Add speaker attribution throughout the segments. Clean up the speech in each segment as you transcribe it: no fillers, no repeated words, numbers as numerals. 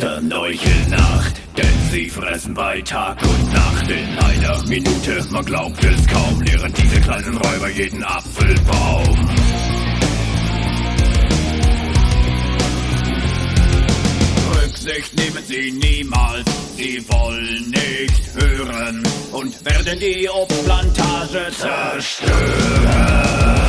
Speaker 1: Monster-Neuchelnacht, denn sie fressen bei Tag und Nacht. In einer Minute, man glaubt es kaum, leeren diese kleinen Räuber jeden Apfelbaum. Rücksicht nehmen sie niemals, sie wollen nicht hören und werden die Obstplantage zerstören.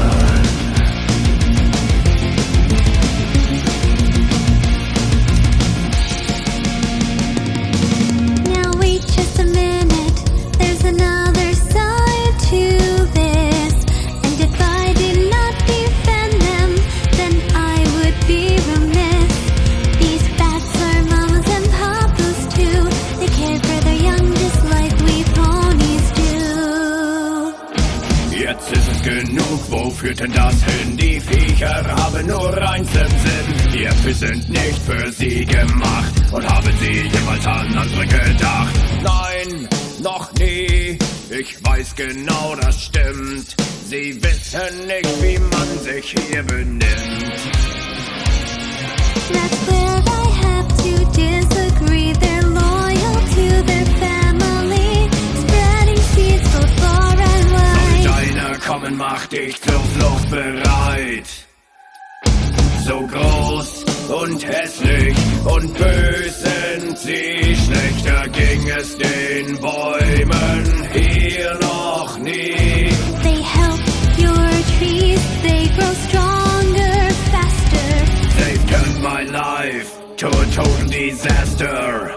Speaker 2: Just a minute, there's another side to this. And if I did not defend them, then I would be remiss. These bats are mamas and papas too. They care for their young just like we ponies do.
Speaker 1: Jetzt ist es genug, wo führt denn das hin? Die Viecher haben nur eins im Sinn. Die Äpfel sind nicht für sie gemacht. Und haben sie jemals an andere gedacht? Nein, noch nie. Ich weiß genau, das stimmt. Sie wissen nicht, wie man sich hier benimmt.
Speaker 2: That's where I have to disagree. They're loyal to their family, spreading seeds both far and wide.
Speaker 1: Sollte einer kommen, mach dich zur Flucht bereit. So groß und hässlich und bös sind sie, schlechter ging es den Bäumen hier noch nie.
Speaker 2: They help your trees, they grow stronger, faster.
Speaker 1: They've turned my life to a total disaster.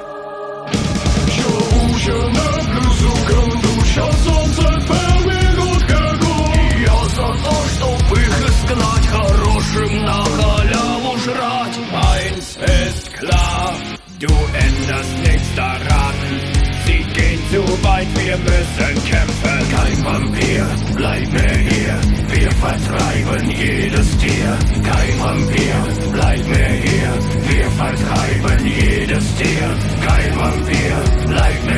Speaker 1: Eins ist klar, du änderst nichts daran. Sie gehen zu weit, wir müssen kämpfen. Kein Vampir, bleib mehr hier. Wir vertreiben jedes Tier. Kein Vampir, bleib mehr hier. Wir vertreiben jedes Tier. Kein Vampir, bleib mehr hier.